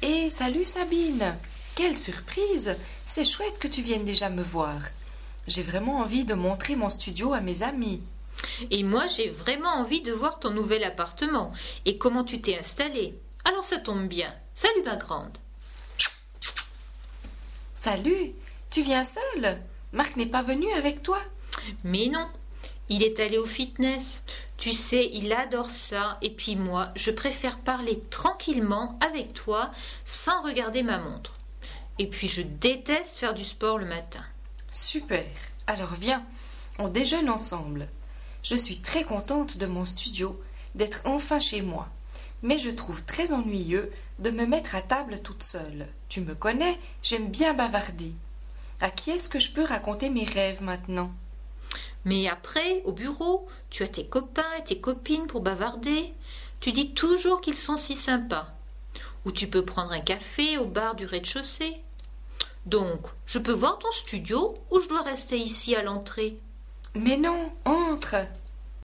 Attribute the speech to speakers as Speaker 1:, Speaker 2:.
Speaker 1: Et salut Sabine! Quelle surprise! C'est chouette que tu viennes déjà me voir. J'ai vraiment envie de montrer mon studio à mes amis.
Speaker 2: Et moi, j'ai vraiment envie de voir ton nouvel appartement et comment tu t'es installée. Alors ça tombe bien. Salut ma grande.
Speaker 1: Salut! Tu viens seule? Marc n'est pas venu avec toi?
Speaker 2: Mais non, il est allé au fitness. Tu sais, il adore ça. Et puis moi, je préfère parler tranquillement avec toi sans regarder ma montre. Et puis je déteste faire du sport le matin.
Speaker 1: Super! Alors viens, on déjeune ensemble. Je suis très contente de mon studio, d'être enfin chez moi. Mais je trouve très ennuyeux de me mettre à table toute seule. Tu me connais, j'aime bien bavarder. À qui est-ce que je peux raconter mes rêves maintenant?
Speaker 2: Mais après, au bureau, tu as tes copains et tes copines pour bavarder. Tu dis toujours qu'ils sont si sympas. Ou tu peux prendre un café au bar du rez-de-chaussée. Donc, je peux voir ton studio ou je dois rester ici à l'entrée?
Speaker 1: Mais non, entre!